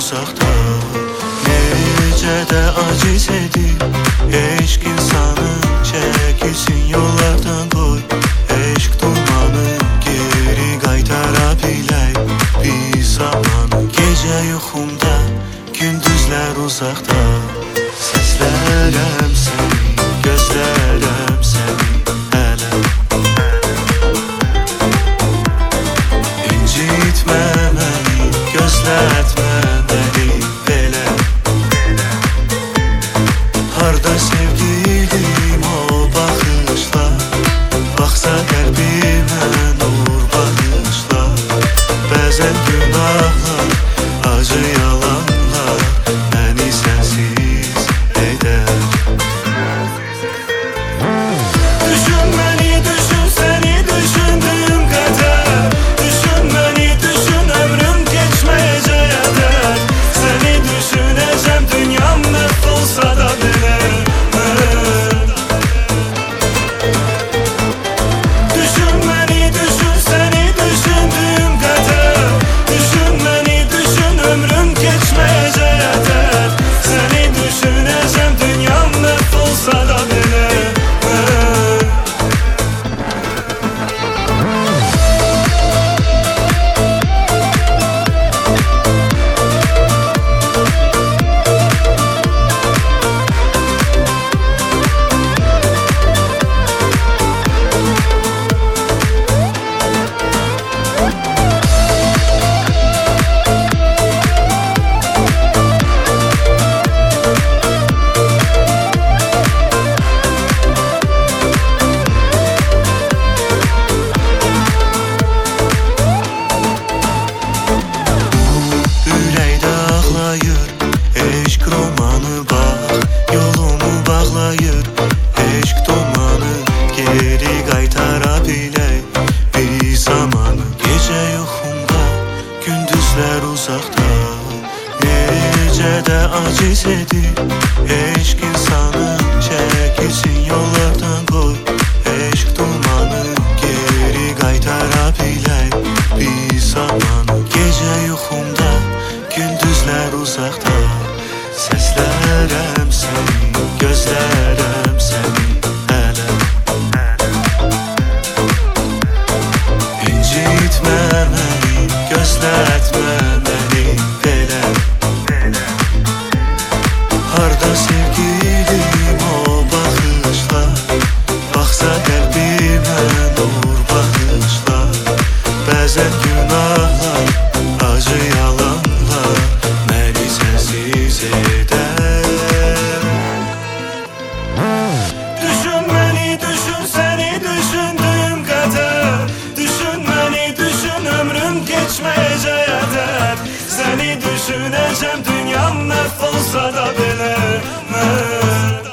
uzaqda. Necə də aciz edib eşq insanı, çəkilsin yollardan qoy. Eşq dumanı geri qaytara bilək bir zamanı. Gecə yuxumda, gündüzlər uzaqda. Səslərəm səni, gözlərəm səni hələ. İncitmə məni, gözlətmə məni belə. Harda sevgilim o baxışlar, baxsa qəlbimə nur bağışlar. Bəzən günahlar, acı yalanlar məni sənsiz edər. Düşün məni, düşün səni düşündüyüm qədər. Düşün məni, düşün ömrüm keçməyəcək. Səni düşünəcəm dünyam məhv olsa da belə. Düşün məni, düşün səni düşündüyüm qədər. Düşün məni, düşün ömrüm keçməyəcək. Səni düşünəcəm dünyam məhv olsa da belə. Ürəkdə ağlayır eşq romanı, bax yolumu bağlayır eşq dumanı. Geri qaytara bilək bir zamanı. Gecə yuxumda, gündüzlər uzaqda. Necə də aciz edib eşq insanı, çəkilsin yollardan qoy. Eşq dumanı geri qaytara bilək bir zamanı. Gecə yuxumda, gündüzlər uzaqda. Səslərəm səni, gözlərəm səni hələ. İncitmə məni, gözlətmə məni belə. Harda sevgilim o baxışlar, baxsa qəlbimə nur bağışlar. Bəzən günahlar, acı yalanlar məni sənsiz edər. Düşün məni, düşün səni düşündüyüm qədər. Düşün məni, düşün ömrüm keçməyəcək. Səni düşünəcəm dünyam məhv olsa da belə.